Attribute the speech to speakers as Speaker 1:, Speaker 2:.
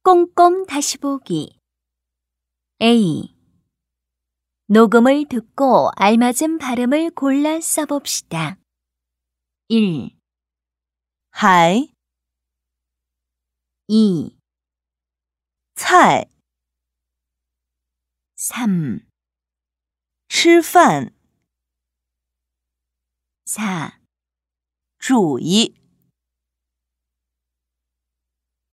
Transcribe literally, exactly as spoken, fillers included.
Speaker 1: 꼼꼼 다시 보기. A. 녹음을 듣고 알맞은 발음을 골라 써봅시다. 일.
Speaker 2: 海
Speaker 1: 이.
Speaker 2: 菜
Speaker 1: 삼.
Speaker 2: 吃饭
Speaker 1: 사.
Speaker 2: 煮一